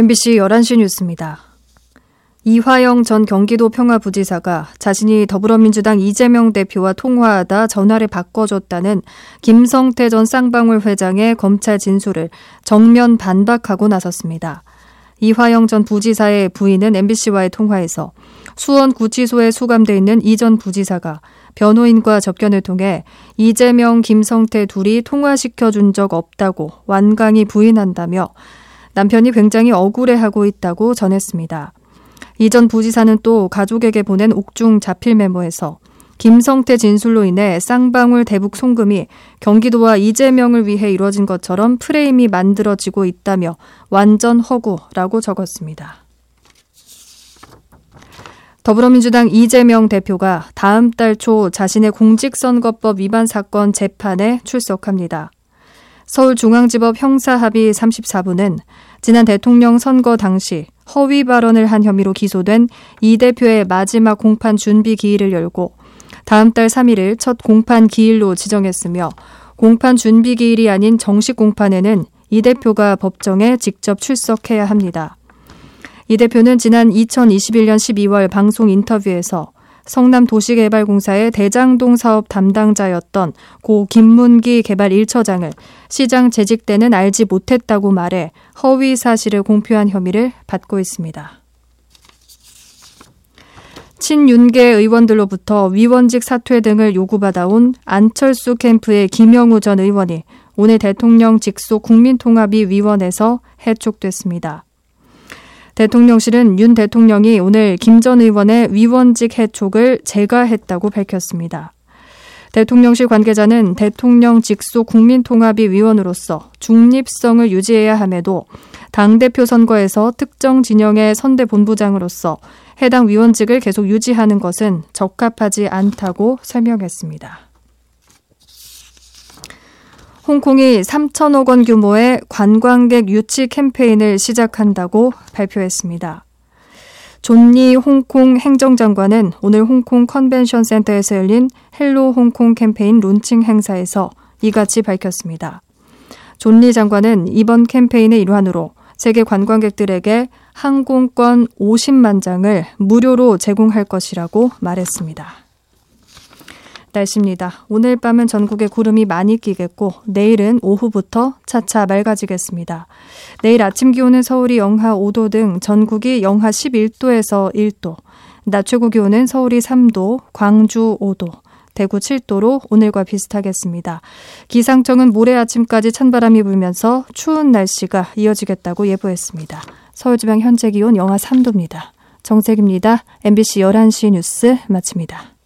MBC 11시 뉴스입니다. 이화영 전 경기도 평화부지사가 자신이 더불어민주당 이재명 대표와 통화하다 전화를 바꿔줬다는 김성태 전 쌍방울 회장의 검찰 진술을 정면 반박하고 나섰습니다. 이화영 전 부지사의 부인은 MBC와의 통화에서 수원구치소에 수감돼 있는 이 전 부지사가 변호인과 접견을 통해 이재명, 김성태 둘이 통화시켜준 적 없다고 완강히 부인한다며 남편이 굉장히 억울해하고 있다고 전했습니다. 이 전 부지사는 또 가족에게 보낸 옥중 자필 메모에서 김성태 진술로 인해 쌍방울 대북 송금이 경기도와 이재명을 위해 이루어진 것처럼 프레임이 만들어지고 있다며 완전 허구라고 적었습니다. 더불어민주당 이재명 대표가 다음 달 초 자신의 공직선거법 위반 사건 재판에 출석합니다. 서울중앙지법 형사합의 34부는 지난 대통령 선거 당시 허위 발언을 한 혐의로 기소된 이 대표의 마지막 공판 준비 기일을 열고 다음 달 3일을 첫 공판 기일로 지정했으며 공판 준비 기일이 아닌 정식 공판에는 이 대표가 법정에 직접 출석해야 합니다. 이 대표는 지난 2021년 12월 방송 인터뷰에서 성남도시개발공사의 대장동 사업 담당자였던 고 김문기 개발 1처장을 시장 재직 때는 알지 못했다고 말해 허위 사실을 공표한 혐의를 받고 있습니다. 친윤계 의원들로부터 위원직 사퇴 등을 요구받아온 안철수 캠프의 김영우 전 의원이 오늘 대통령 직속 국민통합위 위원회에서 해촉됐습니다. 대통령실은 윤 대통령이 오늘 김 전 의원의 위원직 해촉을 재가했다고 밝혔습니다. 대통령실 관계자는 대통령 직속 국민통합위 위원으로서 중립성을 유지해야 함에도 당대표 선거에서 특정 진영의 선대본부장으로서 해당 위원직을 계속 유지하는 것은 적합하지 않다고 설명했습니다. 홍콩이 3천억 원 규모의 관광객 유치 캠페인을 시작한다고 발표했습니다. 존리 홍콩 행정장관은 오늘 홍콩 컨벤션 센터에서 열린 헬로 홍콩 캠페인 론칭 행사에서 이같이 밝혔습니다. 존리 장관은 이번 캠페인의 일환으로 세계 관광객들에게 항공권 50만 장을 무료로 제공할 것이라고 말했습니다. 날씨입니다. 오늘 밤은 전국에 구름이 많이 끼겠고 내일은 오후부터 차차 맑아지겠습니다. 내일 아침 기온은 서울이 영하 5도 등 전국이 영하 11도에서 1도, 낮 최고 기온은 서울이 3도, 광주 5도, 대구 7도로 오늘과 비슷하겠습니다. 기상청은 모레 아침까지 찬바람이 불면서 추운 날씨가 이어지겠다고 예보했습니다. 서울지방 현재 기온 영하 3도입니다. 정색입니다. MBC 11시 뉴스 마칩니다.